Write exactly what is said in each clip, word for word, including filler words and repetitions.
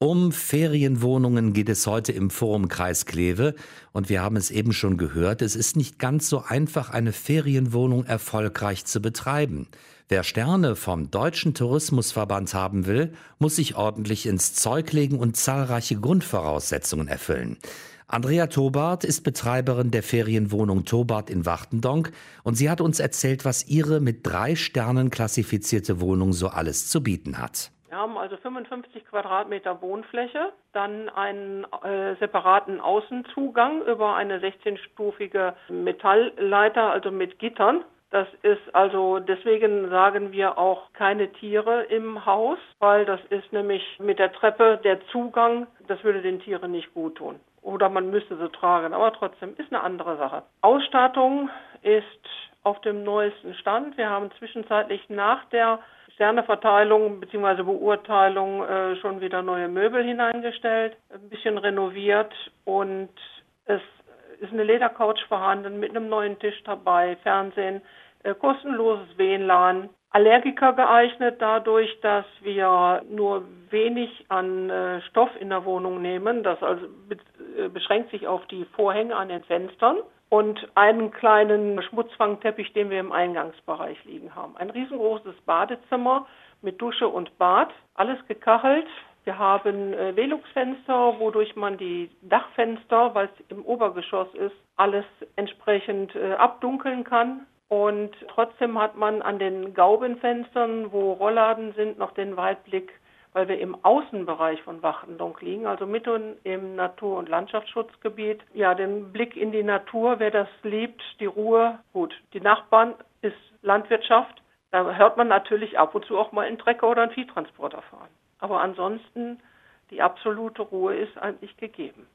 Um Ferienwohnungen geht es heute im Forum Kreis Kleve und wir haben es eben schon gehört, es ist nicht ganz so einfach, eine Ferienwohnung erfolgreich zu betreiben. Wer Sterne vom Deutschen Tourismusverband haben will, muss sich ordentlich ins Zeug legen und zahlreiche Grundvoraussetzungen erfüllen. Andrea Tobart ist Betreiberin der Ferienwohnung Tobart in Wachtendonk und sie hat uns erzählt, was ihre mit drei Sternen klassifizierte Wohnung so alles zu bieten hat. Wir haben also fünfundfünfzig Quadratmeter Wohnfläche, dann einen äh, separaten Außenzugang über eine sechzehnstufige Metallleiter, also mit Gittern. Das ist also, deswegen sagen wir auch keine Tiere im Haus, weil das ist nämlich mit der Treppe der Zugang, das würde den Tieren nicht gut tun. Oder man müsste sie tragen, aber trotzdem ist eine andere Sache. Ausstattung ist auf dem neuesten Stand. Wir haben zwischenzeitlich nach der Sterneverteilung bzw. Beurteilung äh, schon wieder neue Möbel hineingestellt, ein bisschen renoviert und es ist eine Ledercouch vorhanden mit einem neuen Tisch dabei, Fernsehen, äh, kostenloses W L A N. Allergiker geeignet dadurch, dass wir nur wenig an äh, Stoff in der Wohnung nehmen. Das also be- äh, beschränkt sich auf die Vorhänge an den Fenstern und einen kleinen Schmutzfangteppich, den wir im Eingangsbereich liegen haben. Ein riesengroßes Badezimmer mit Dusche und Bad, alles gekachelt. Wir haben äh, Velux-Fenster, wodurch man die Dachfenster, weil es im Obergeschoss ist, alles entsprechend äh, abdunkeln kann. Und trotzdem hat man an den Gaubenfenstern, wo Rollladen sind, noch den Weitblick, weil wir im Außenbereich von Wachtendonk liegen, also mitten im Natur- und Landschaftsschutzgebiet. Ja, den Blick in die Natur, wer das liebt, die Ruhe. Gut, die Nachbarn ist Landwirtschaft. Da hört man natürlich ab und zu auch mal einen Trecker oder einen Viehtransporter fahren. Aber ansonsten, die absolute Ruhe ist eigentlich gegeben.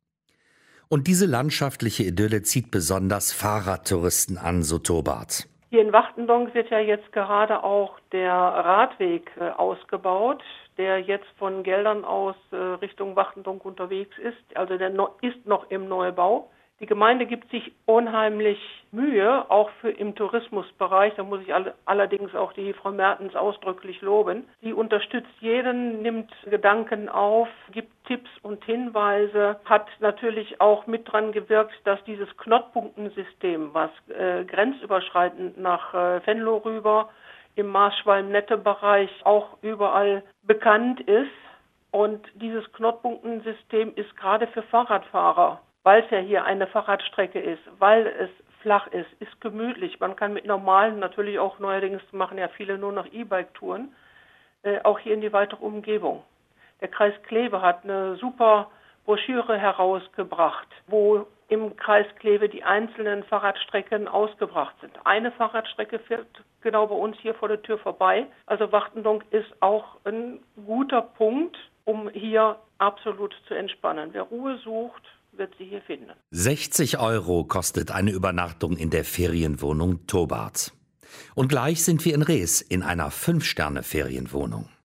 Und diese landschaftliche Idylle zieht besonders Fahrradtouristen an, so Tobart. Hier in Wachtendonk wird ja jetzt gerade auch der Radweg äh, ausgebaut, der jetzt von Geldern aus äh, Richtung Wachtendonk unterwegs ist. Also der no- ist noch im Neubau. Die Gemeinde gibt sich unheimlich Mühe, auch für im Tourismusbereich. Da muss ich all- allerdings auch die Frau Mertens ausdrücklich loben. Sie unterstützt jeden, nimmt Gedanken auf, gibt Tipps und Hinweise, hat natürlich auch mit dran gewirkt, dass dieses Knotenpunktensystem, was äh, grenzüberschreitend nach äh, Venlo rüber im Marschwalm-Nette-Bereich auch überall bekannt ist. Und dieses Knotenpunktensystem ist gerade für Fahrradfahrer, weil es ja hier eine Fahrradstrecke ist, weil es flach ist, ist gemütlich. Man kann mit normalen, natürlich auch neuerdings machen ja viele nur noch E-Bike-Touren, äh, auch hier in die weitere Umgebung. Der Kreis Kleve hat eine super Broschüre herausgebracht, wo im Kreis Kleve die einzelnen Fahrradstrecken ausgebracht sind. Eine Fahrradstrecke fährt genau bei uns hier vor der Tür vorbei. Also Wachtendonk ist auch ein guter Punkt, um hier absolut zu entspannen. Wer Ruhe sucht, wird sie hier finden. sechzig Euro kostet eine Übernachtung in der Ferienwohnung Tobart. Und gleich sind wir in Rees in einer fünf Sterne Ferienwohnung.